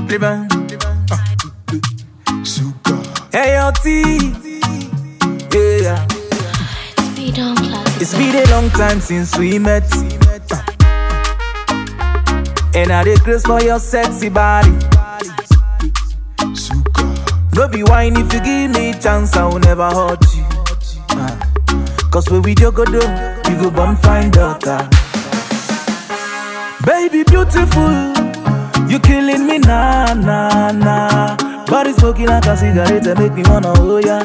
Hey, your tea. Yeah. It's been a long time since we met. And I dey craze for your sexy body. No be whine if you give me chance, I will never hurt you. Cause when we joke do, we go born fine daughter. Baby beautiful, you killing me nah nah nah. Body smoking like a cigarette and make me wanna oh yeah.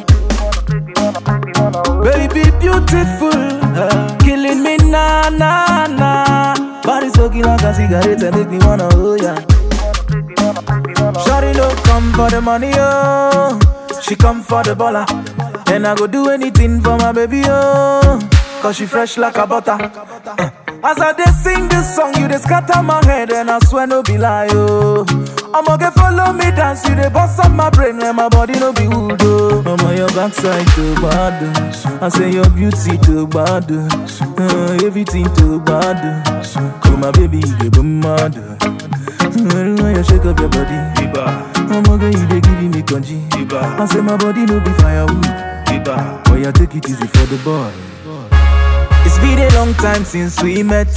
Baby beautiful, killing me nah nah nah. Body smoking like a cigarette and make me wanna oh yeah. Shawty don't come for the money oh, she come for the baller. And I go do anything for my baby oh, cause she fresh like a butter. As I dey sing this song, you dey scatter my head and I swear no be lie oh. I'ma get follow me dance, you dey bust up my brain and my body no be wood oh. I'm on your backside too bad I say your beauty too bad everything too bad oh my baby, you dey boom mad when you shake up your body I'ma get you dey giving me congee I say my body no be firewood but you take it easy for the boy. It's been a long time since we met.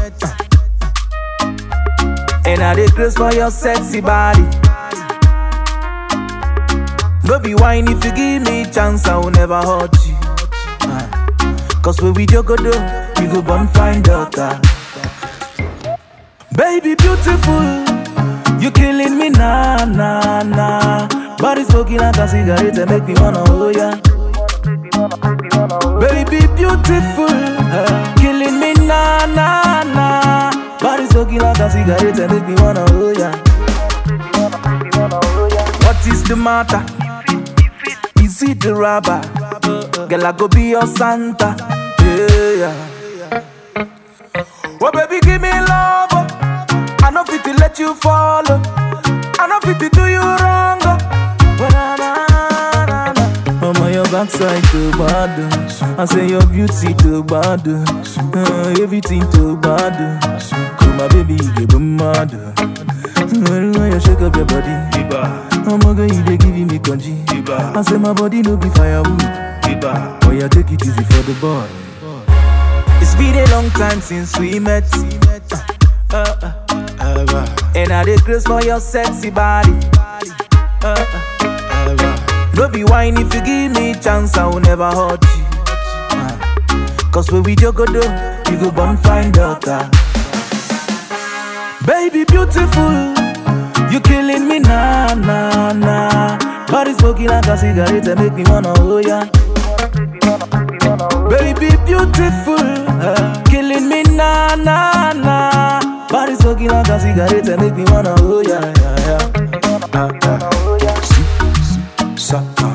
And I dey craze for your sexy body. No be whine if you give me chance, I will never hurt you. Cause when we joke do, we go born fine daughter. Baby beautiful, you killing me nah nah nah. Body smoking like a cigarette and make me wanna oh yeah. Baby beautiful, killing me nah nah nah. Body smoking like a cigarette and make me wanna oh yeah. What is the matter? Is it the rubber? Girl, I go be your Santa. Yeah. Oh baby, give me love. I know fit to let you follow. I know fit to do you wrong. I'm on your backside too bad I say your beauty too bad everything too bad Call my baby, you get boom mad when you shake up your body I'ma get you dey giving me congee I say my body no be firewood but you take it easy for the boy. It's been a long time since we met. And I dey craze for your sexy body. No be whine if you give me chance, I will never hurt you. Cause when we joke do, we go born fine daughter. Baby beautiful, you killing me nah nah nah. Body smoking like a cigarette and make me wanna oh yeah. Baby beautiful, killing me nah nah nah. Body smoking like a cigarette and make me wanna oh yeah yeah yeah. Saka